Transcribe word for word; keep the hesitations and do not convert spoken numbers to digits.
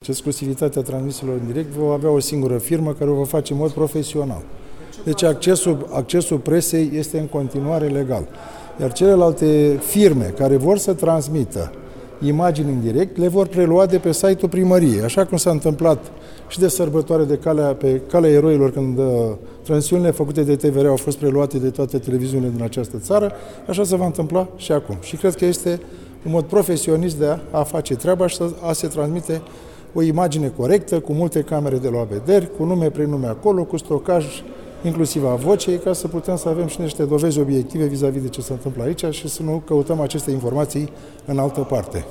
exclusivitatea transmisiilor în direct va avea o singură firmă care o va face în mod profesional. Deci accesul, accesul presei este în continuare legal. Iar celelalte firme care vor să transmită imagini în direct le vor prelua de pe site-ul primăriei, așa cum s-a întâmplat și de sărbătoare de calea, pe Calea Eroilor, când uh, transmisiunile făcute de T V R au fost preluate de toate televiziunile din această țară, așa se va întâmpla și acum. Și cred că este un mod profesionist de a, a face treaba și a se transmite o imagine corectă, cu multe camere de luat vederi, cu nume, prenume acolo, cu stocaj inclusiv a vocei, ca să putem să avem și niște dovezi obiective vis-a-vis de ce se întâmplă aici și să nu căutăm aceste informații în altă parte.